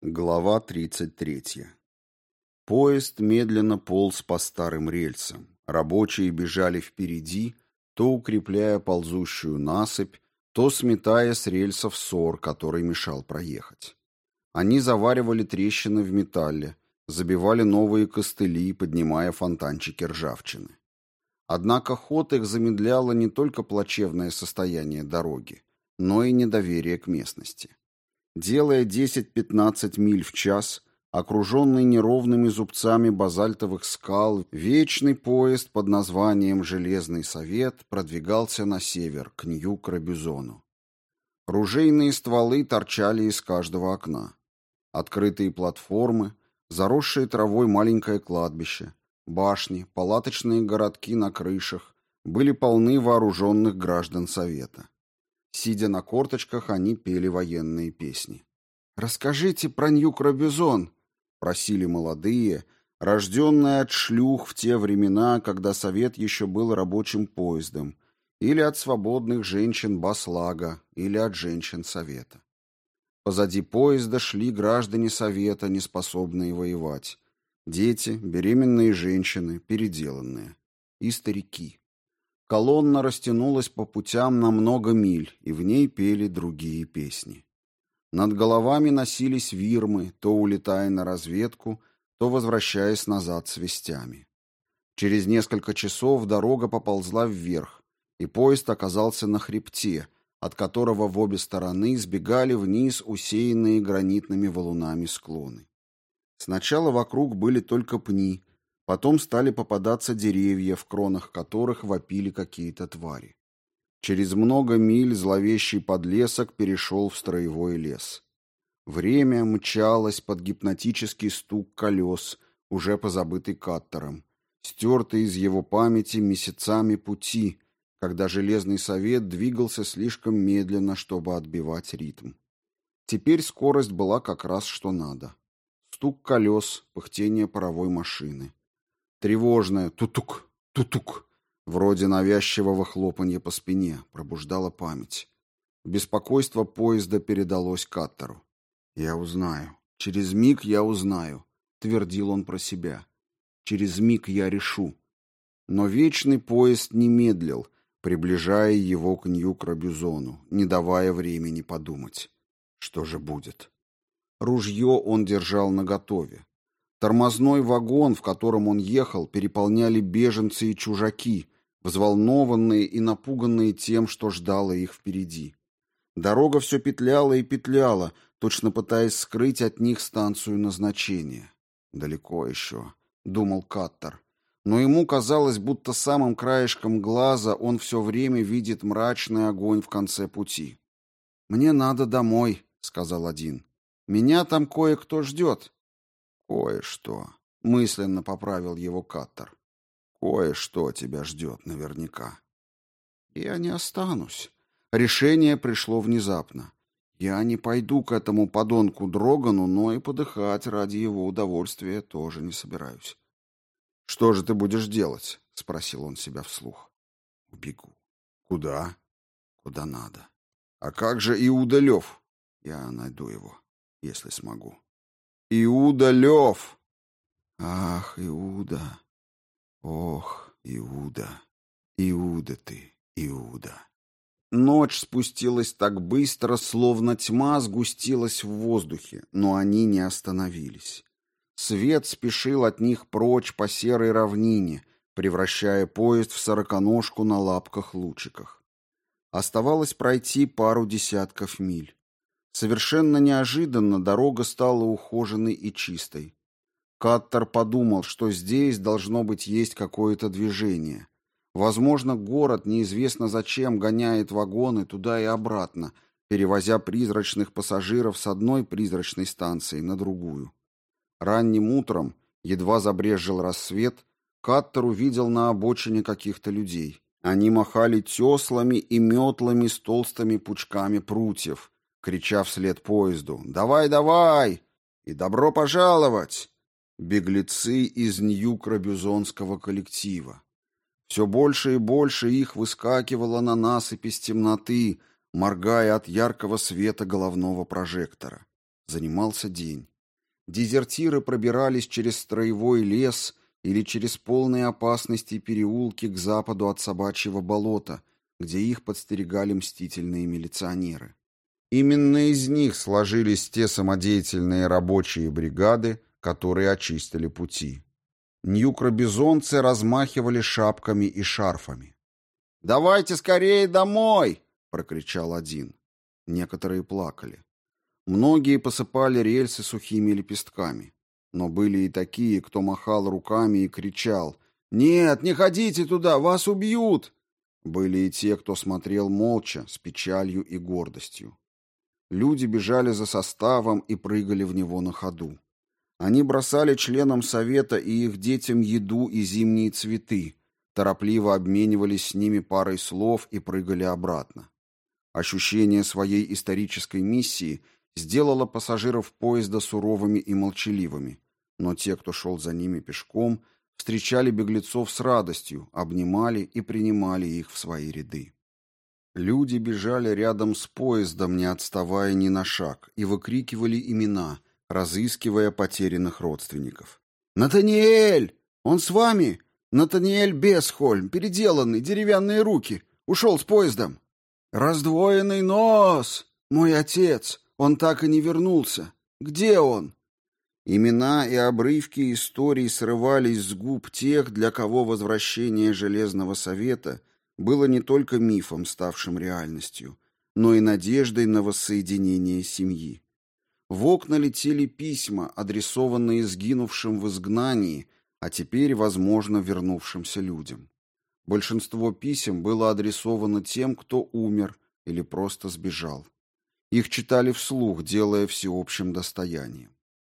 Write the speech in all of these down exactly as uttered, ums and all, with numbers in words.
Глава тридцать третья. Поезд медленно полз по старым рельсам. Рабочие бежали впереди, то укрепляя ползущую насыпь, то сметая с рельсов сор, который мешал проехать. Они заваривали трещины в металле, забивали новые костыли, поднимая фонтанчики ржавчины. Однако ход их замедляло не только плачевное состояние дороги, но и недоверие к местности. Делая десять-пятнадцать миль в час, окруженный неровными зубцами базальтовых скал, вечный поезд под названием «Железный Совет» продвигался на север, к Нью-Крабюзону. Ружейные стволы торчали из каждого окна. Открытые платформы, заросшие травой маленькое кладбище, башни, палаточные городки на крышах были полны вооруженных граждан Совета. Сидя на корточках, они пели военные песни. «Расскажите про Нью-Крабюзон», — просили молодые, рожденные от шлюх в те времена, когда Совет еще был рабочим поездом, или от свободных женщин Баслага, или от женщин Совета. Позади поезда шли граждане Совета, неспособные воевать, дети, беременные женщины, переделанные, и старики. Колонна растянулась по путям на много миль, и в ней пели другие песни. Над головами носились вирмы, то улетая на разведку, то возвращаясь назад с вестями. Через несколько часов дорога поползла вверх, и поезд оказался на хребте, от которого в обе стороны сбегали вниз усеянные гранитными валунами склоны. Сначала вокруг были только пни, потом стали попадаться деревья, в кронах которых вопили какие-то твари. Через много миль зловещий подлесок перешел в строевой лес. Время мчалось под гипнотический стук колес, уже позабытый Каттером, стертый из его памяти месяцами пути, когда Железный Совет двигался слишком медленно, чтобы отбивать ритм. Теперь скорость была как раз что надо. Стук колес, пыхтение паровой машины. Тревожное «тутук, тутук», вроде навязчивого хлопанья по спине, пробуждало память. Беспокойство поезда передалось Каттеру. «Я узнаю. Через миг я узнаю», — твердил он про себя. «Через миг я решу». Но вечный поезд не медлил, приближая его к Нью-Крабюзону, не давая времени подумать. Что же будет? Ружье он держал наготове. Тормозной вагон, в котором он ехал, переполняли беженцы и чужаки, взволнованные и напуганные тем, что ждало их впереди. Дорога все петляла и петляла, точно пытаясь скрыть от них станцию назначения. «Далеко еще», — думал Каттер. Но ему казалось, будто самым краешком глаза он все время видит мрачный огонь в конце пути. «Мне надо домой», — сказал один. «Меня там кое-кто ждет». «Кое-что», — мысленно поправил его Каттер. «Кое-что тебя ждет наверняка». «Я не останусь». Решение пришло внезапно. Я не пойду к этому подонку Дрогану, но и подыхать ради его удовольствия тоже не собираюсь. «Что же ты будешь делать?» — спросил он себя вслух. «Убегу». «Куда?» «Куда надо». «А как же Иуда Лев?» «Я найду его, если смогу». «Иуда Лев!» «Ах, Иуда! Ох, Иуда! Иуда ты, Иуда!» Ночь спустилась так быстро, словно тьма сгустилась в воздухе, но они не остановились. Свет спешил от них прочь по серой равнине, превращая поезд в сороконожку на лапках-лучиках. Оставалось пройти пару десятков миль. Совершенно неожиданно дорога стала ухоженной и чистой. Каттер подумал, что здесь должно быть есть какое-то движение. Возможно, город неизвестно зачем гоняет вагоны туда и обратно, перевозя призрачных пассажиров с одной призрачной станции на другую. Ранним утром, едва забрезжил рассвет, Каттер увидел на обочине каких-то людей. Они махали теслами и метлами с толстыми пучками прутьев, крича вслед поезду «Давай, давай!» и «Добро пожаловать!» Беглецы из Нью-Крабюзонского коллектива. Все больше и больше их выскакивало на насыпь из темноты, моргая от яркого света головного прожектора. Занимался день. Дезертиры пробирались через строевой лес или через полные опасности переулки к западу от Собачьего болота, где их подстерегали мстительные милиционеры. Именно из них сложились те самодеятельные рабочие бригады, которые очистили пути. Ньюкробизонцы размахивали шапками и шарфами. «Давайте скорее домой!» — прокричал один. Некоторые плакали. Многие посыпали рельсы сухими лепестками. Но были и такие, кто махал руками и кричал: «Нет, не ходите туда, вас убьют!» Были и те, кто смотрел молча, с печалью и гордостью. Люди бежали за составом и прыгали в него на ходу. Они бросали членам совета и их детям еду и зимние цветы, торопливо обменивались с ними парой слов и прыгали обратно. Ощущение своей исторической миссии сделало пассажиров поезда суровыми и молчаливыми, но те, кто шел за ними пешком, встречали беглецов с радостью, обнимали и принимали их в свои ряды. Люди бежали рядом с поездом, не отставая ни на шаг, и выкрикивали имена, разыскивая потерянных родственников. «Натаниэль! Он с вами? Натаниэль Бесхольм, переделанный, деревянные руки, ушел с поездом. Раздвоенный нос! Мой отец! Он так и не вернулся. Где он?» Имена и обрывки историй срывались с губ тех, для кого возвращение Железного Совета было не только мифом, ставшим реальностью, но и надеждой на воссоединение семьи. В окна летели письма, адресованные сгинувшим в изгнании, а теперь, возможно, вернувшимся людям. Большинство писем было адресовано тем, кто умер или просто сбежал. Их читали вслух, делая всеобщим достоянием.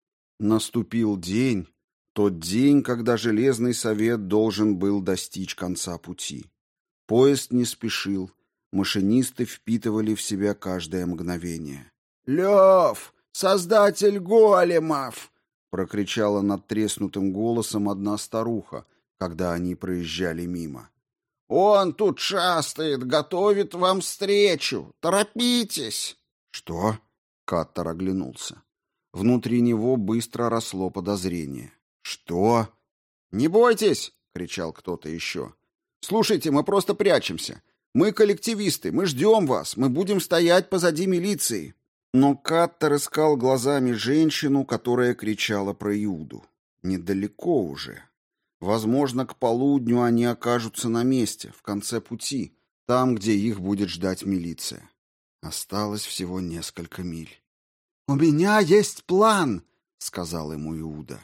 Наступил день, тот день, когда Железный Совет должен был достичь конца пути. Поезд не спешил, машинисты впитывали в себя каждое мгновение. «Лев, создатель големов!» — прокричала надтреснутым голосом одна старуха, когда они проезжали мимо. «Он тут шастает, готовит вам встречу! Торопитесь!» «Что?» — Каттер оглянулся. Внутри него быстро росло подозрение. «Что?» «Не бойтесь!» — кричал кто-то еще. «Слушайте, мы просто прячемся. Мы коллективисты, мы ждем вас, мы будем стоять позади милиции». Но Каттер искал глазами женщину, которая кричала про Иуду. Недалеко уже. Возможно, к полудню они окажутся на месте, в конце пути, там, где их будет ждать милиция. Осталось всего несколько миль. «У меня есть план», — сказал ему Иуда.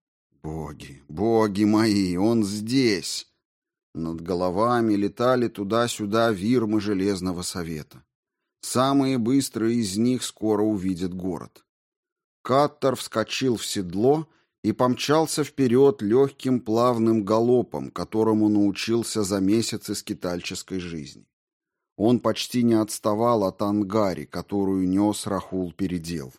«Боги, боги мои, он здесь!» Над головами летали туда-сюда вирмы Железного Совета. Самые быстрые из них скоро увидят город. Каттер вскочил в седло и помчался вперед легким плавным галопом, которому научился за месяцы скитальческой жизни. Он почти не отставал от ангари, которую нес Рахул-передел.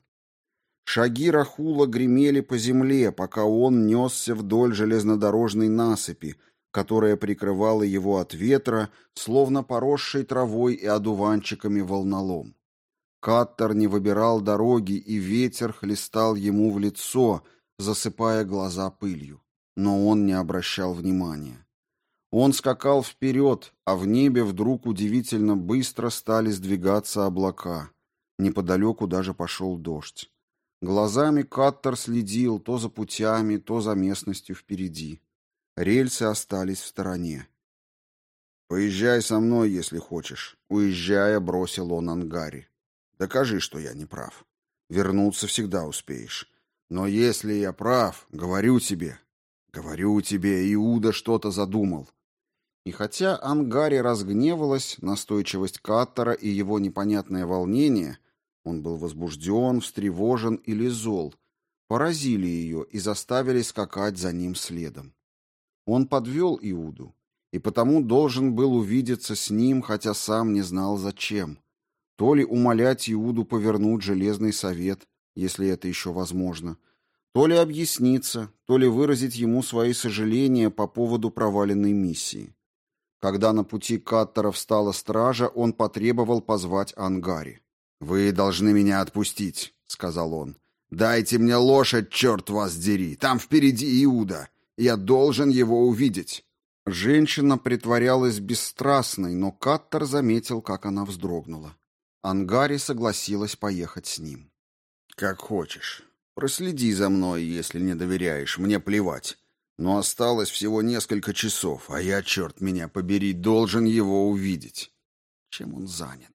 Шаги Рахула гремели по земле, пока он несся вдоль железнодорожной насыпи, которая прикрывала его от ветра, словно поросшей травой и одуванчиками волнолом. Каттер не выбирал дороги, и ветер хлестал ему в лицо, засыпая глаза пылью. Но он не обращал внимания. Он скакал вперед, а в небе вдруг удивительно быстро стали сдвигаться облака. Неподалеку даже пошел дождь. Глазами Каттер следил то за путями, то за местностью впереди. Рельсы остались в стороне. «Поезжай со мной, если хочешь», — уезжая, бросил он ангаре. «Докажи, что я не прав. Вернуться всегда успеешь. Но если я прав, говорю тебе, говорю тебе, Иуда что-то задумал». И хотя ангаре разгневалась настойчивость Каттера и его непонятное волнение, он был возбужден, встревожен или зол, поразили ее и заставили скакать за ним следом. Он подвел Иуду, и потому должен был увидеться с ним, хотя сам не знал зачем. То ли умолять Иуду повернуть Железный Совет, если это еще возможно, то ли объясниться, то ли выразить ему свои сожаления по поводу проваленной миссии. Когда на пути Каттера встала стража, он потребовал позвать ангаре. «Вы должны меня отпустить», — сказал он. «Дайте мне лошадь, черт вас дери! Там впереди Иуда! Я должен его увидеть!» Женщина притворялась бесстрастной, но Каттер заметил, как она вздрогнула. Ангари согласилась поехать с ним. «Как хочешь. Проследи за мной, если не доверяешь, мне плевать. Но осталось всего несколько часов, а я, черт меня побери, должен его увидеть». Чем он занят?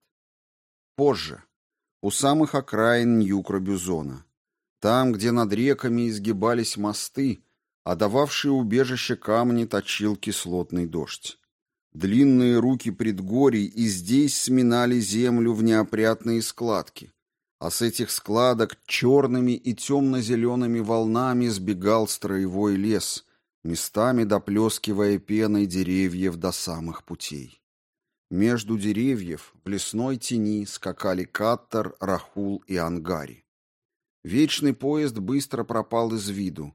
Позже, у самых окраин Нью-Крабюзона, там, где над реками изгибались мосты, а дававшие убежище камни точил кислотный дождь. Длинные руки предгорий и здесь сминали землю в неопрятные складки, а с этих складок черными и темно-зелеными волнами сбегал строевой лес, местами доплескивая пеной деревьев до самых путей. Между деревьев в лесной тени скакали Каттер, Рахул и Ангари. Вечный поезд быстро пропал из виду.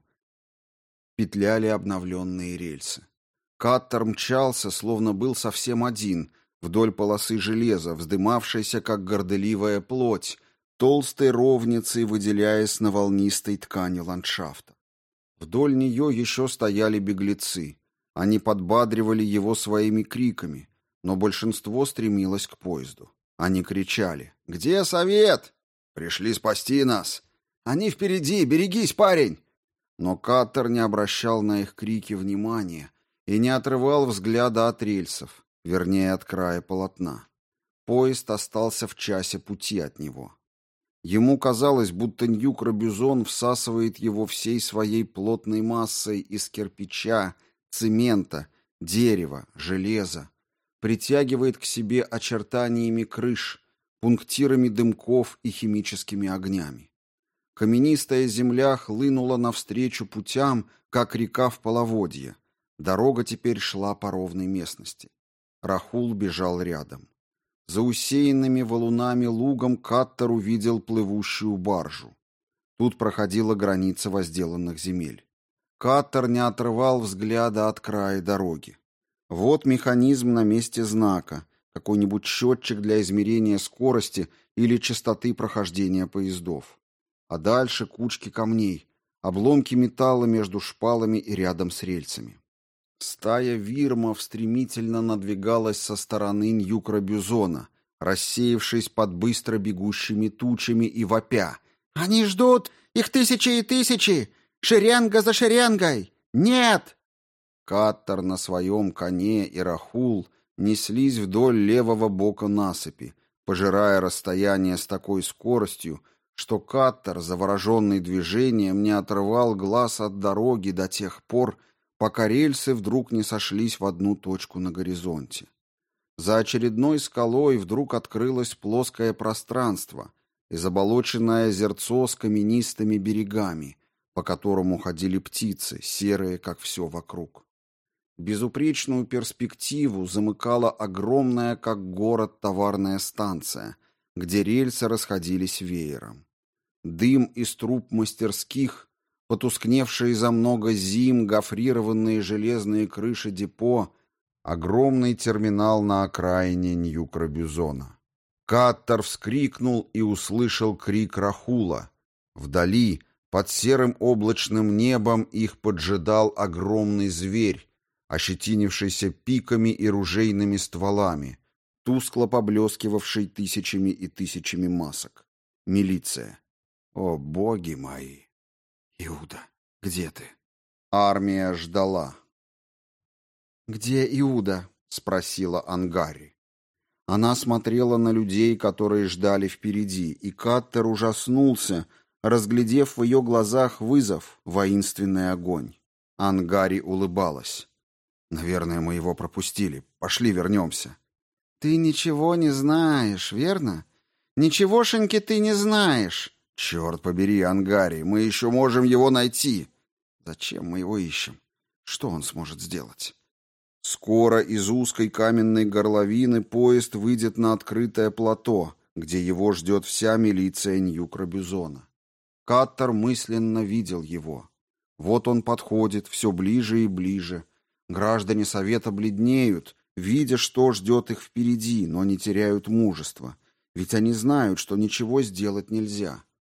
Петляли обновленные рельсы. Каттер мчался, словно был совсем один, вдоль полосы железа, вздымавшейся, как горделивая плоть, толстой ровницей выделяясь на волнистой ткани ландшафта. Вдоль нее еще стояли беглецы. Они подбадривали его своими криками, но большинство стремилось к поезду. Они кричали: «Где совет? Пришли спасти нас! Они впереди! Берегись, парень!» Но Каттер не обращал на их крики внимания и не отрывал взгляда от рельсов, вернее, от края полотна. Поезд остался в часе пути от него. Ему казалось, будто Нью-Крабюзон всасывает его всей своей плотной массой из кирпича, цемента, дерева, железа, притягивает к себе очертаниями крыш, пунктирами дымков и химическими огнями. Каменистая земля хлынула навстречу путям, как река в половодье. Дорога теперь шла по ровной местности. Рахул бежал рядом. За усеянными валунами лугом Каттер увидел плывущую баржу. Тут проходила граница возделанных земель. Каттер не отрывал взгляда от края дороги. Вот механизм на месте знака, какой-нибудь счетчик для измерения скорости или частоты прохождения поездов. А дальше кучки камней, обломки металла между шпалами и рядом с рельсами. Стая вирмов стремительно надвигалась со стороны Нью-Крабюзона, рассеявшись под быстро бегущими тучами и вопя. «Они ждут! Их тысячи и тысячи! Шеренга за шеренгой! Нет!» Каттер на своем коне и Рахул неслись вдоль левого бока насыпи, пожирая расстояние с такой скоростью, что Каттер, завороженный движением, не отрывал глаз от дороги до тех пор, пока рельсы вдруг не сошлись в одну точку на горизонте. За очередной скалой вдруг открылось плоское пространство и заболоченное озерцо с каменистыми берегами, по которому ходили птицы, серые, как все вокруг. Безупречную перспективу замыкала огромная, как город, товарная станция, где рельсы расходились веером. Дым из труб мастерских, потускневшие за много зим гофрированные железные крыши депо, огромный терминал на окраине Нью-Крабюзона. Каттер вскрикнул и услышал крик Рахула. Вдали, под серым облачным небом, их поджидал огромный зверь, ощетинившийся пиками и ружейными стволами, тускло поблескивавший тысячами и тысячами масок. Милиция. О, боги мои! Иуда, где ты? Армия ждала. «Где Иуда?» — спросила Ангари. Она смотрела на людей, которые ждали впереди, и Каттер ужаснулся, разглядев в ее глазах вызов, воинственный огонь. Ангари улыбалась. «Наверное, мы его пропустили. Пошли вернемся». «Ты ничего не знаешь, верно? Ничегошеньки ты не знаешь». «Черт побери, Ангари, мы еще можем его найти». «Зачем мы его ищем? Что он сможет сделать?» Скоро из узкой каменной горловины поезд выйдет на открытое плато, где его ждет вся милиция Нью-Крабюзона. Каттер мысленно видел его. Вот он подходит, все ближе и ближе. Граждане совета бледнеют, видя, что ждет их впереди, но не теряют мужества, ведь они знают, что ничего сделать нельзя.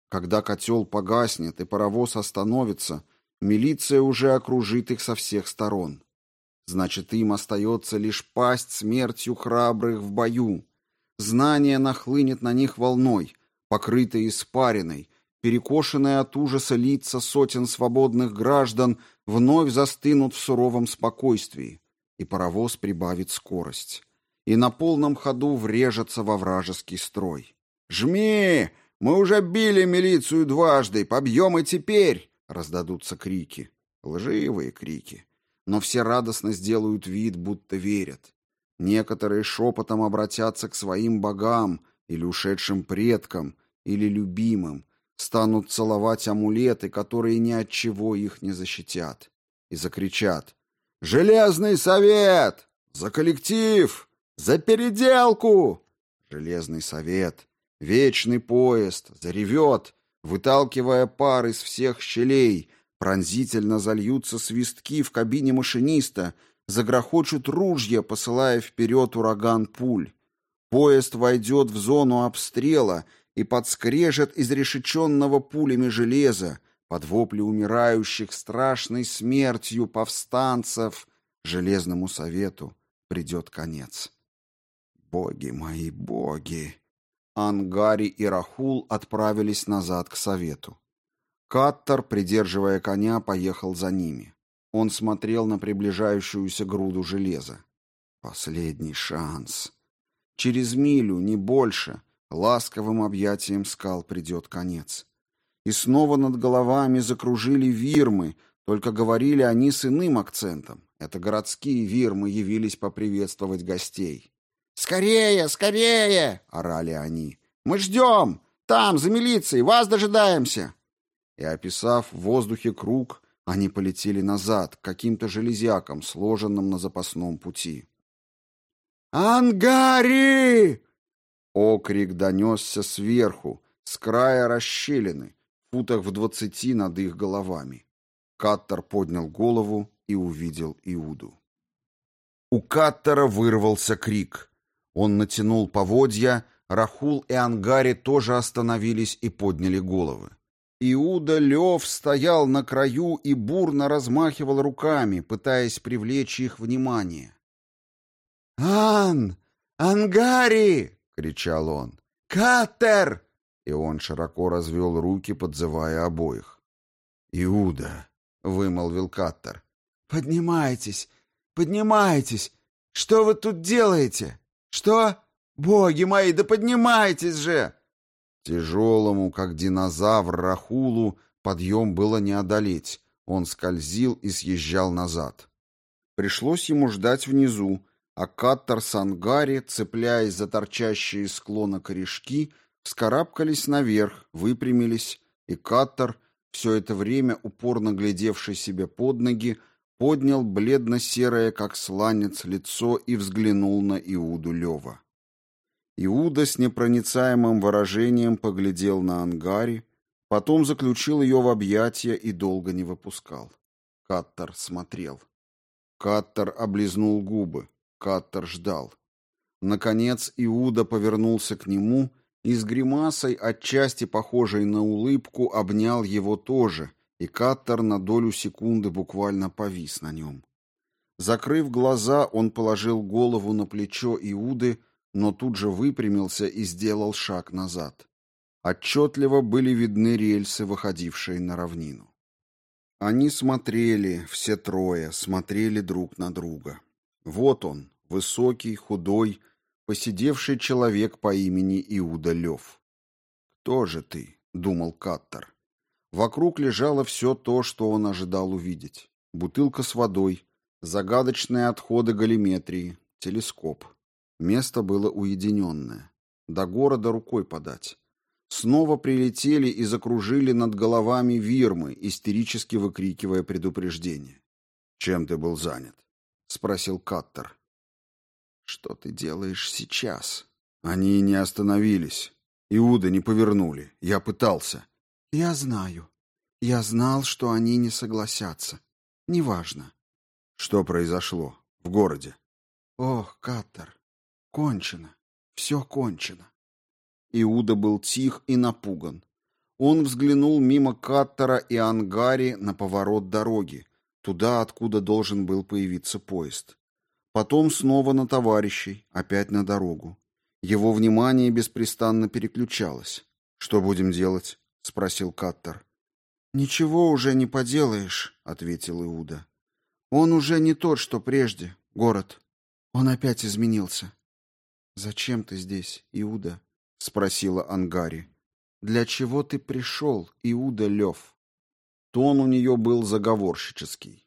Когда котел погаснет и паровоз остановится, милиция уже окружит их со всех сторон. Значит, им остается лишь пасть смертью храбрых в бою. Знание нахлынет на них волной, покрытое испариной, перекошенные от ужаса лица сотен свободных граждан вновь застынут в суровом спокойствии, и паровоз прибавит скорость. И на полном ходу врежется во вражеский строй. «Жми! Мы уже били милицию дважды, побьем и теперь!» Раздадутся крики. Лживые крики. Но все радостно сделают вид, будто верят. Некоторые шепотом обратятся к своим богам или ушедшим предкам, или любимым, станут целовать амулеты, которые ни от чего их не защитят, и закричат: «Железный совет! За коллектив! За переделку!» Железный совет, вечный поезд, заревет, выталкивая пар из всех щелей, пронзительно зальются свистки в кабине машиниста, загрохочут ружья, посылая вперед ураган пуль. Поезд войдет в зону обстрела и под скрежет изрешеченного пулями железа, под вопли умирающих страшной смертью повстанцев, Железному совету придет конец. Боги мои, боги! Ангари и Рахул отправились назад к совету. Каттар, придерживая коня, поехал за ними. Он смотрел на приближающуюся груду железа. Последний шанс. Через милю, не больше, ласковым объятием скал придет конец. И снова над головами закружили вирмы, только говорили они с иным акцентом. Это городские вирмы явились поприветствовать гостей. «Скорее, скорее!» — орали они. «Мы ждем! Там, за милицией! Вас дожидаемся!» И, описав в воздухе круг, они полетели назад, к каким-то железякам, сложенным на запасном пути. «Ангари!» Окрик донесся сверху, с края расщелины, футах в двадцати над их головами. Каттар поднял голову и увидел Иуду. У Каттара вырвался крик. Он натянул поводья, Рахул и Ангари тоже остановились и подняли головы. Иуда Лев стоял на краю и бурно размахивал руками, пытаясь привлечь их внимание. «Ан! Ангари!» — кричал он. «Каттер!» И он широко развел руки, подзывая обоих. «Иуда!» — вымолвил Каттер. «Поднимайтесь! Поднимайтесь! Что вы тут делаете? Что? Боги мои, да поднимайтесь же!» Тяжелому, как динозавр, Рахулу подъем было не одолеть. Он скользил и съезжал назад. Пришлось ему ждать внизу, а Каттар с Ангари, цепляясь за торчащие из склона корешки, вскарабкались наверх, выпрямились, и Каттар, все это время упорно глядевший себе под ноги, поднял бледно-серое, как сланец, лицо и взглянул на Иуду Лева. Иуда с непроницаемым выражением поглядел на Ангари, потом заключил ее в объятия и долго не выпускал. Каттар смотрел. Каттар облизнул губы. Каттар ждал. Наконец Иуда повернулся к нему и с гримасой, отчасти похожей на улыбку, обнял его тоже, и Каттар на долю секунды буквально повис на нем. Закрыв глаза, он положил голову на плечо Иуды, но тут же выпрямился и сделал шаг назад. Отчетливо были видны рельсы, выходившие на равнину. Они смотрели, все трое, смотрели друг на друга. Вот он, высокий, худой, поседевший человек по имени Иуда Лев. «Кто же ты?» — думал Каттар. Вокруг лежало все то, что он ожидал увидеть. Бутылка с водой, загадочные отходы галиметрии, телескоп. Место было уединенное. До города рукой подать. Снова прилетели и закружили над головами вирмы, истерически выкрикивая предупреждение. «Чем ты был занят?» — спросил Каттар. «Что ты делаешь сейчас?» «Они не остановились. Иуда не повернули. Я пытался». «Я знаю. Я знал, что они не согласятся. Неважно». «Что произошло в городе?» «Ох, Каттар, кончено. Все кончено». Иуда был тих и напуган. Он взглянул мимо Каттера и Ангари на поворот дороги, туда, откуда должен был появиться поезд. Потом снова на товарищей, опять на дорогу. Его внимание беспрестанно переключалось. «Что будем делать?» — спросил Каттер. «Ничего уже не поделаешь», — ответил Иуда. «Он уже не тот, что прежде, город. Он опять изменился». «Зачем ты здесь, Иуда?» — спросила Ангари. «Для чего ты пришел, Иуда Лев?» Тон у нее был заговорщический.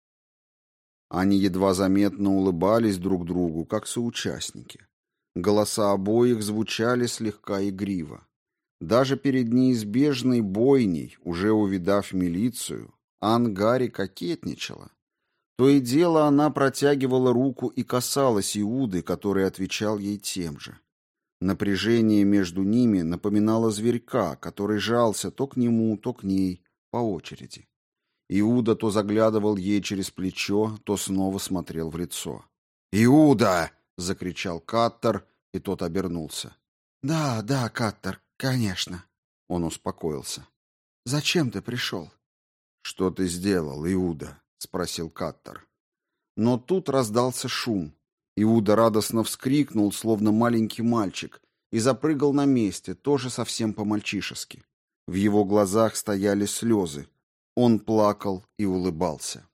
Они едва заметно улыбались друг другу, как соучастники. Голоса обоих звучали слегка игриво. Даже перед неизбежной бойней, уже увидав милицию, Ангари кокетничала. То и дело она протягивала руку и касалась Иуды, который отвечал ей тем же. Напряжение между ними напоминало зверька, который жался то к нему, то к ней, по очереди. Иуда то заглядывал ей через плечо, то снова смотрел в лицо. «Иуда!» — закричал Каттер, и тот обернулся. «Да, да, Каттер, конечно». Он успокоился. «Зачем ты пришел?» «Что ты сделал, Иуда?» — спросил Каттер. Но тут раздался шум. Иуда радостно вскрикнул, словно маленький мальчик, и запрыгал на месте, тоже совсем по-мальчишески. В его глазах стояли слезы. Он плакал и улыбался.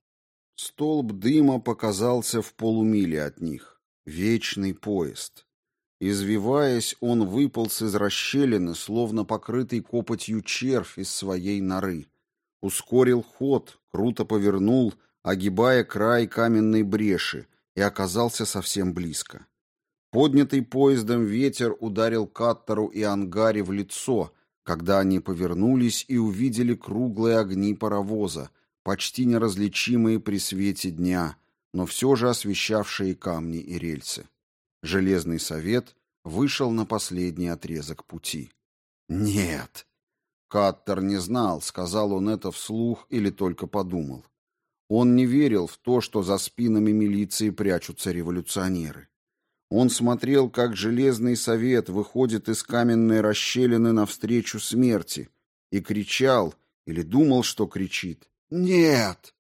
Столб дыма показался в полумиле от них. Вечный поезд. Извиваясь, он выполз из расщелины, словно покрытый копотью червь из своей норы. Ускорил ход, круто повернул, огибая край каменной бреши, и оказался совсем близко. Поднятый поездом ветер ударил Каттеру и Ангари в лицо, когда они повернулись и увидели круглые огни паровоза, почти неразличимые при свете дня, но все же освещавшие камни и рельсы. Железный совет вышел на последний отрезок пути. «Нет!» Каттер не знал, сказал он это вслух или только подумал. Он не верил в то, что за спинами милиции прячутся революционеры. Он смотрел, как Железный совет выходит из каменной расщелины навстречу смерти, и кричал, или думал, что кричит, «Нет!».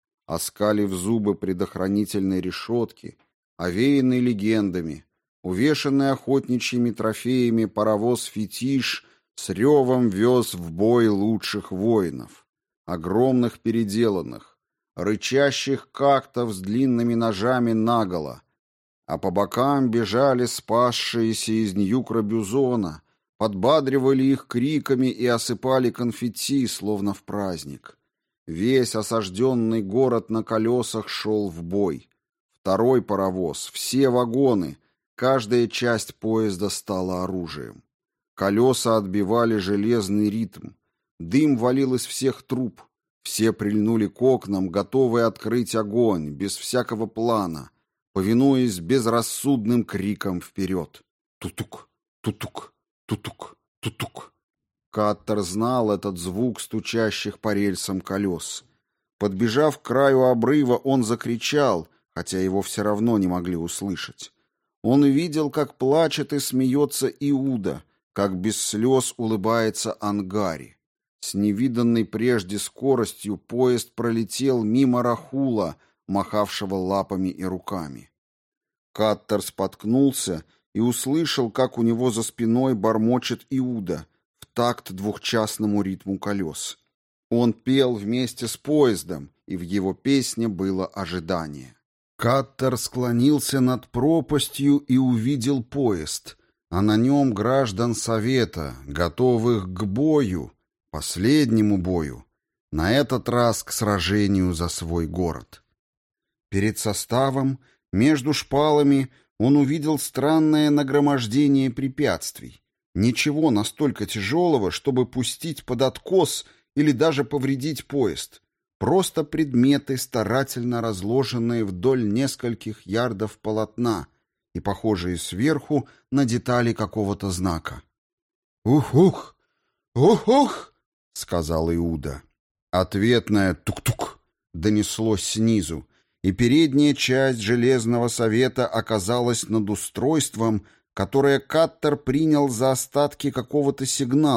Оскалив зубы предохранительной решетки, овеянный легендами, увешанный охотничьими трофеями паровоз «Фетиш» с ревом вез в бой лучших воинов, огромных переделанных, рычащих кактов с длинными ножами наголо, а по бокам бежали спасшиеся из Ньюкра-Бюзона, подбадривали их криками и осыпали конфетти, словно в праздник. Весь осажденный город на колесах шел в бой. Второй паровоз, все вагоны, каждая часть поезда стала оружием. Колеса отбивали железный ритм. Дым валил из всех труб. Все прильнули к окнам, готовые открыть огонь, без всякого плана, повинуясь безрассудным крикам вперед. Тутук, тутук, тутук, тутук. Каттер знал этот звук стучащих по рельсам колес. Подбежав к краю обрыва, он закричал, хотя его все равно не могли услышать. Он видел, как плачет и смеется Иуда, как без слез улыбается Ангари. С невиданной прежде скоростью поезд пролетел мимо Рахула, махавшего лапами и руками. Каттер споткнулся и услышал, как у него за спиной бормочет Иуда в такт двухчастному ритму колес. Он пел вместе с поездом, и в его песне было ожидание. Каттер склонился над пропастью и увидел поезд, а на нем граждан Совета, готовых к бою, последнему бою, на этот раз к сражению за свой город. Перед составом, между шпалами, он увидел странное нагромождение препятствий. Ничего настолько тяжелого, чтобы пустить под откос или даже повредить поезд. Просто предметы, старательно разложенные вдоль нескольких ярдов полотна и похожие сверху на детали какого-то знака. «Ух-ух! Ух-ух!» — сказал Иуда. Ответное «тук-тук» донеслось снизу, и передняя часть Железного совета оказалась над устройством, которое Каттер принял за остатки какого-то сигнала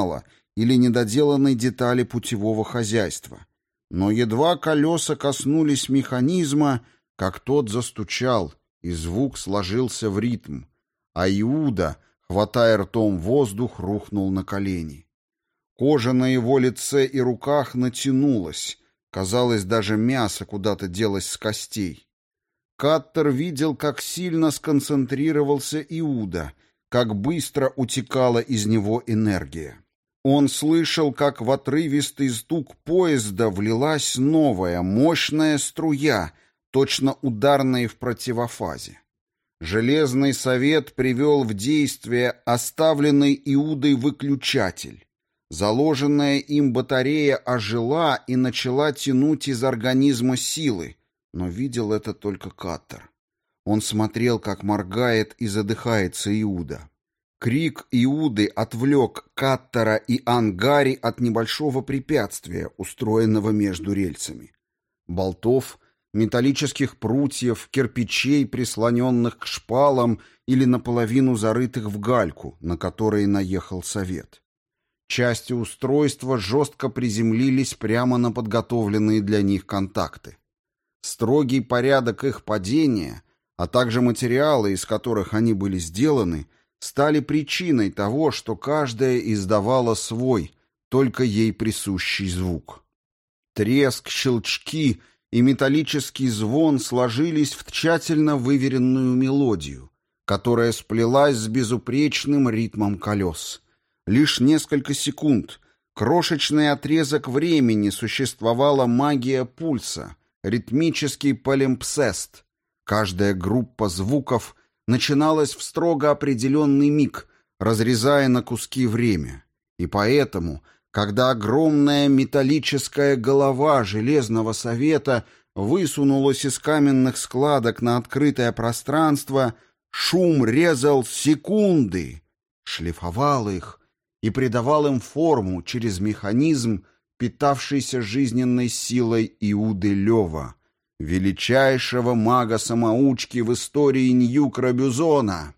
или недоделанной детали путевого хозяйства. Но едва колеса коснулись механизма, как тот застучал, и звук сложился в ритм, а Иуда, хватая ртом воздух, рухнул на колени. Кожа на его лице и руках натянулась, казалось, даже мясо куда-то делось с костей. Каттер видел, как сильно сконцентрировался Иуда, как быстро утекала из него энергия. Он слышал, как в отрывистый стук поезда влилась новая, мощная струя, точно ударная в противофазе. Железный совет привел в действие оставленный Иудой выключатель. Заложенная им батарея ожила и начала тянуть из организма силы, но видел это только Каттер. Он смотрел, как моргает и задыхается Иуда. Крик Иуды отвлек Каттера и Ангари от небольшого препятствия, устроенного между рельсами. Болтов, металлических прутьев, кирпичей, прислоненных к шпалам или наполовину зарытых в гальку, на которые наехал совет. Части устройства жестко приземлились прямо на подготовленные для них контакты. Строгий порядок их падения, а также материалы, из которых они были сделаны, стали причиной того, что каждая издавала свой, только ей присущий звук. Треск, щелчки и металлический звон сложились в тщательно выверенную мелодию, которая сплелась с безупречным ритмом колес. Лишь несколько секунд, крошечный отрезок времени существовала магия пульса, ритмический полимпсест. Каждая группа звуков начиналась в строго определенный миг, разрезая на куски время. И поэтому, когда огромная металлическая голова Железного Совета высунулась из каменных складок на открытое пространство, шум резал секунды, шлифовал их и придавал им форму через механизм, питавшийся жизненной силой Иуды Лёва, величайшего мага-самоучки в истории Ньюкра-Бюзона.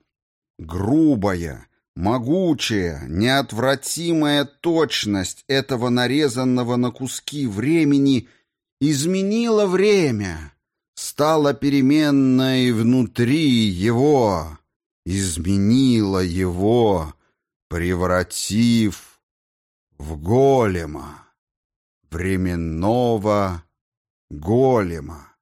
Грубая, могучая, неотвратимая точность этого нарезанного на куски времени изменила время, стала переменной внутри его, изменила его, превратив в голема, временного голема,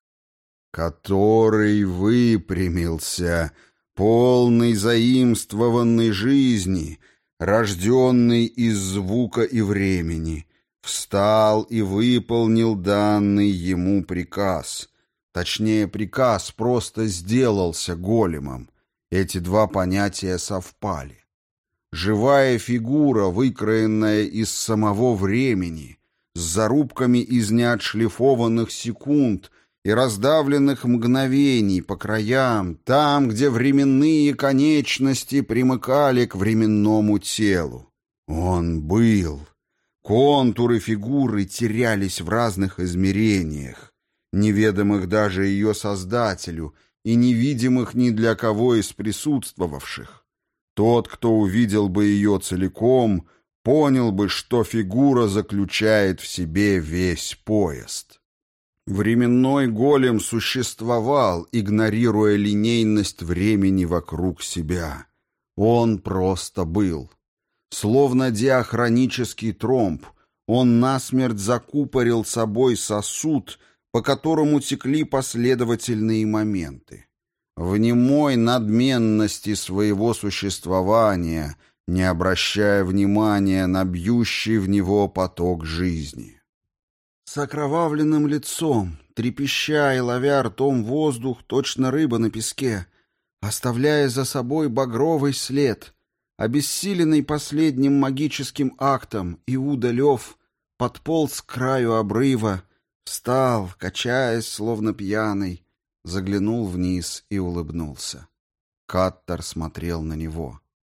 который выпрямился, полный заимствованной жизни, рожденный из звука и времени, встал и выполнил данный ему приказ. Точнее, приказ просто сделался големом. Эти два понятия совпали. Живая фигура, выкроенная из самого времени, с зарубками из неотшлифованных секунд и раздавленных мгновений по краям, там, где временные конечности примыкали к временному телу. Он был. Контуры фигуры терялись в разных измерениях, неведомых даже ее создателю и невидимых ни для кого из присутствовавших. Тот, кто увидел бы ее целиком, понял бы, что фигура заключает в себе весь поезд. Временной голем существовал, игнорируя линейность времени вокруг себя. Он просто был. Словно диахронический тромб, он насмерть закупорил собой сосуд, по которому текли последовательные моменты. В немой надменности своего существования, не обращая внимания на бьющий в него поток жизни. С окровавленным лицом, трепеща и ловя ртом воздух, точно рыба на песке, оставляя за собой багровый след, обессиленный последним магическим актом, Иуда Лев подполз к краю обрыва, встал, качаясь, словно пьяный, заглянул вниз и улыбнулся. Каттер смотрел на него.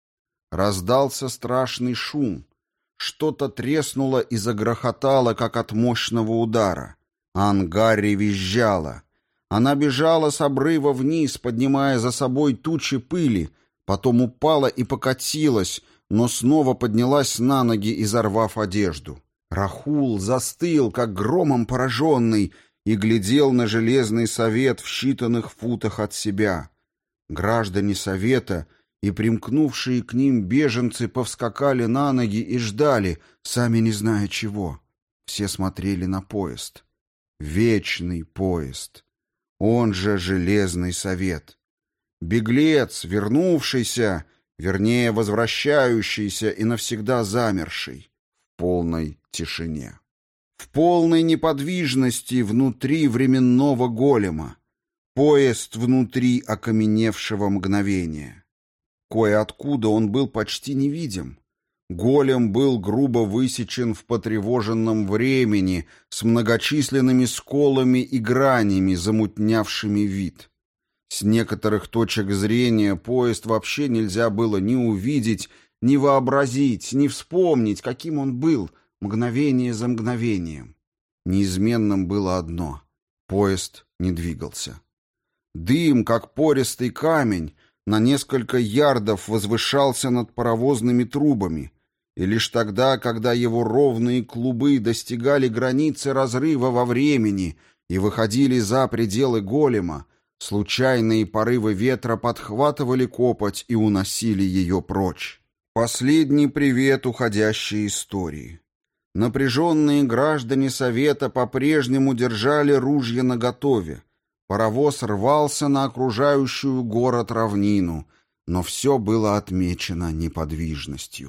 Раздался страшный шум. Что-то треснуло и загрохотало, как от мощного удара. Ангари визжала. Она бежала с обрыва вниз, поднимая за собой тучи пыли, потом упала и покатилась, но снова поднялась на ноги, изорвав одежду. Рахул застыл, как громом пораженный, и глядел на Железный Совет в считанных футах от себя. Граждане Совета и примкнувшие к ним беженцы повскакали на ноги и ждали, сами не зная чего. Все смотрели на поезд. Вечный поезд. Он же Железный Совет. Беглец, вернувшийся, вернее, возвращающийся и навсегда замерший, в полной тишине. В полной неподвижности внутри временного голема. Поезд внутри окаменевшего мгновения. Кое-откуда он был почти невидим. Голем был грубо высечен в потревоженном времени с многочисленными сколами и гранями, замутнявшими вид. С некоторых точек зрения поезд вообще нельзя было ни увидеть, ни вообразить, ни вспомнить, каким он был, мгновение за мгновением. Неизменным было одно — поезд не двигался. Дым, как пористый камень, на несколько ярдов возвышался над паровозными трубами, и лишь тогда, когда его ровные клубы достигали границы разрыва во времени и выходили за пределы голема, случайные порывы ветра подхватывали копоть и уносили ее прочь. Последний привет уходящей истории. Напряженные граждане Совета по-прежнему держали ружья наготове. Паровоз рвался на окружающую город равнину, но все было отмечено неподвижностью.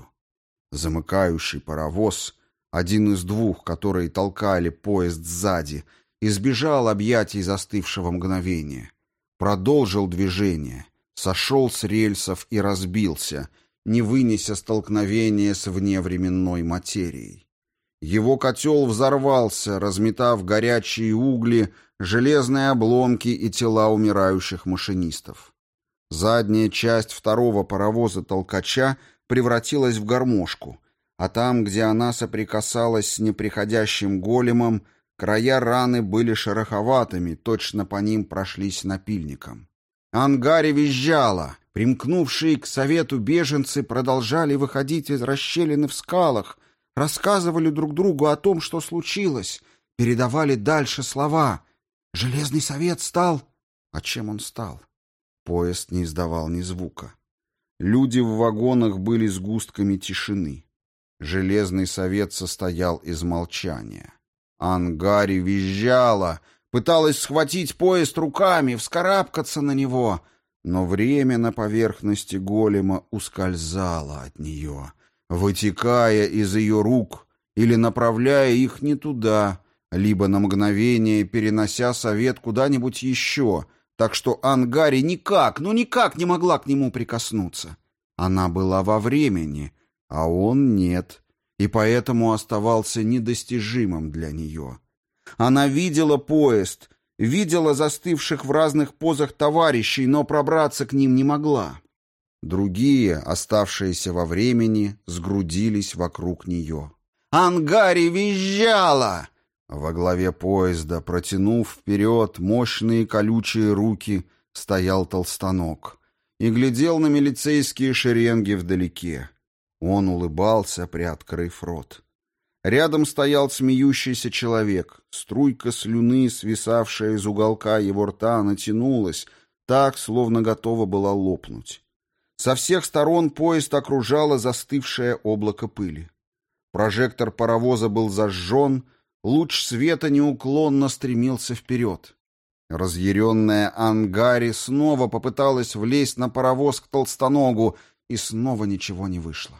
Замыкающий паровоз, один из двух, которые толкали поезд сзади, избежал объятий застывшего мгновения. Продолжил движение, сошел с рельсов и разбился, не вынеся столкновения с вневременной материей. Его котел взорвался, разметав горячие угли, железные обломки и тела умирающих машинистов. Задняя часть второго паровоза-толкача превратилась в гармошку, а там, где она соприкасалась с неприходящим големом, края раны были шероховатыми, точно по ним прошлись напильником. Ангаре визжала. Примкнувшие к Совету беженцы продолжали выходить из расщелины в скалах, рассказывали друг другу о том, что случилось, передавали дальше слова. Железный Совет стал... А чем он стал? Поезд не издавал ни звука. Люди в вагонах были сгустками тишины. Железный Совет состоял из молчания. Ангари визжала, пыталась схватить поезд руками, вскарабкаться на него, но время на поверхности голема ускользало от нее, вытекая из ее рук или направляя их не туда, либо на мгновение перенося Совет куда-нибудь еще, так что Ангари никак, ну никак не могла к нему прикоснуться. Она была во времени, а он нет, и поэтому оставался недостижимым для нее. Она видела поезд, видела застывших в разных позах товарищей, но пробраться к ним не могла. Другие, оставшиеся во времени, сгрудились вокруг нее. Ангари визжала! Во главе поезда, протянув вперед мощные колючие руки, стоял Толстанок и глядел на милицейские шеренги вдалеке. Он улыбался, приоткрыв рот. Рядом стоял смеющийся человек. Струйка слюны, свисавшая из уголка его рта, натянулась, так, словно готова была лопнуть. Со всех сторон поезд окружало застывшее облако пыли. Прожектор паровоза был зажжен, луч света неуклонно стремился вперед. Разъяренная Ангари снова попыталась влезть на паровоз к Толстоногу, и снова ничего не вышло.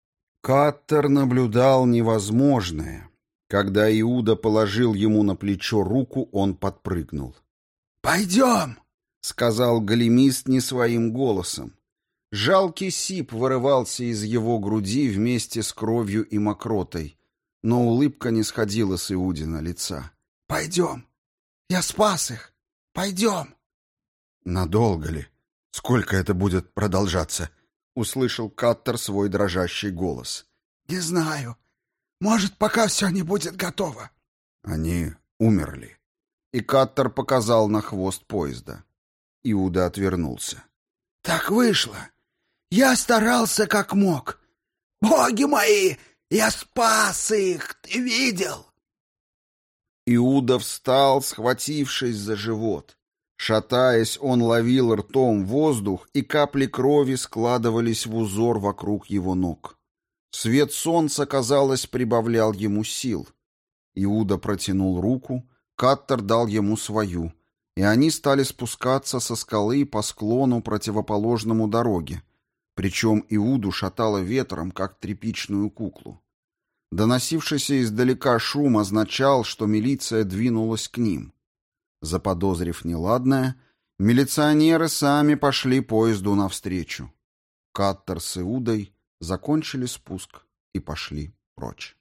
Каттер наблюдал невозможное. Когда Иуда положил ему на плечо руку, он подпрыгнул. «Пойдем!» — сказал големист не своим голосом. Жалкий сип вырывался из его груди вместе с кровью и мокротой, но улыбка не сходила с Иудина лица. «Пойдем! Я спас их! Пойдем!» «Надолго ли? Сколько это будет продолжаться?» — услышал Каттер свой дрожащий голос. «Не знаю. Может, пока все не будет готово». «Они умерли». И Каттер показал на хвост поезда. Иуда отвернулся. «Так вышло. Я старался как мог. «Боги мои! Я спас их! Ты видел?» Иуда встал, схватившись за живот. Шатаясь, он ловил ртом воздух, и капли крови складывались в узор вокруг его ног. Свет солнца, казалось, прибавлял ему сил. Иуда протянул руку, Каттер дал ему свою, и они стали спускаться со скалы по склону, противоположному дороге, причем Иуду шатало ветром, как тряпичную куклу. Доносившийся издалека шум означал, что милиция двинулась к ним. Заподозрив неладное, милиционеры сами пошли поезду навстречу. Каттер с Иудой закончили спуск и пошли прочь.